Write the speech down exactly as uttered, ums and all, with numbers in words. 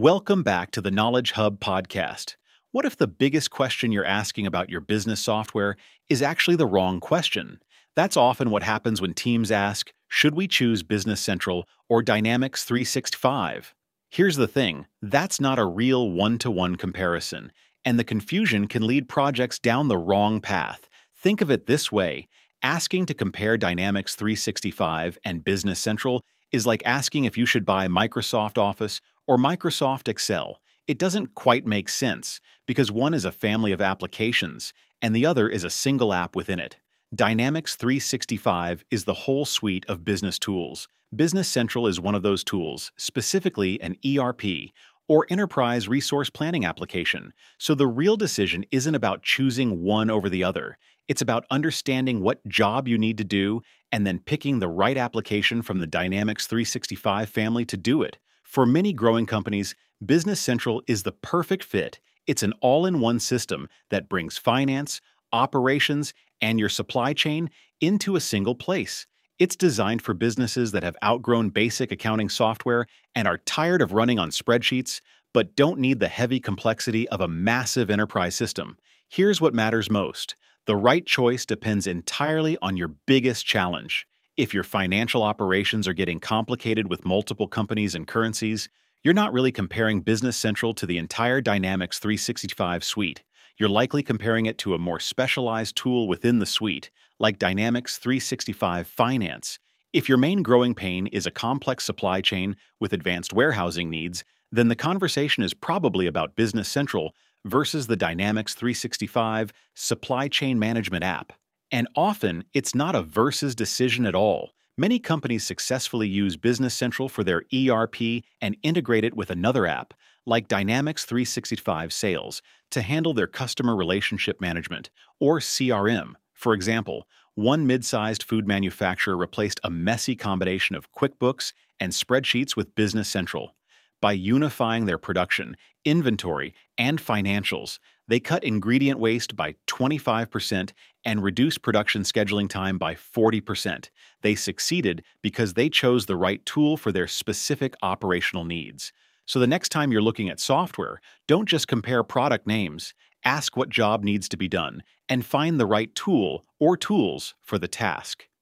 Welcome back to the Knowledge Hub podcast. What if the biggest question you're asking about your business software is actually the wrong question? That's often what happens when teams ask, should we choose Business Central or Dynamics three sixty-five? Here's the thing, that's not a real one-to-one comparison, and the confusion can lead projects down the wrong path. Think of it this way, asking to compare Dynamics three sixty-five and Business Central is like asking if you should buy Microsoft Office or Microsoft Excel. It doesn't quite make sense because one is a family of applications and the other is a single app within it. Dynamics three sixty-five is the whole suite of business tools. Business Central is one of those tools, specifically an E R P, or Enterprise Resource Planning application. So the real decision isn't about choosing one over the other. It's about understanding what job you need to do and then picking the right application from the Dynamics three sixty-five family to do it. For many growing companies, Business Central is the perfect fit. It's an all-in-one system that brings finance, operations, and your supply chain into a single place. It's designed for businesses that have outgrown basic accounting software and are tired of running on spreadsheets, but don't need the heavy complexity of a massive enterprise system. Here's what matters most. The right choice depends entirely on your biggest challenge. If your financial operations are getting complicated with multiple companies and currencies, you're not really comparing Business Central to the entire Dynamics three sixty-five suite. You're likely comparing it to a more specialized tool within the suite, like Dynamics three sixty-five Finance. If your main growing pain is a complex supply chain with advanced warehousing needs, then the conversation is probably about Business Central versus the Dynamics three sixty-five Supply Chain Management app. And often, it's not a versus decision at all. Many companies successfully use Business Central for their E R P and integrate it with another app, like Dynamics three sixty-five Sales, to handle their customer relationship management, or C R M. For example, one mid-sized food manufacturer replaced a messy combination of QuickBooks and spreadsheets with Business Central. By unifying their production, inventory, and financials, they cut ingredient waste by twenty-five percent and reduced production scheduling time by forty percent. They succeeded because they chose the right tool for their specific operational needs. So the next time you're looking at software, don't just compare product names. Ask what job needs to be done and find the right tool or tools for the task.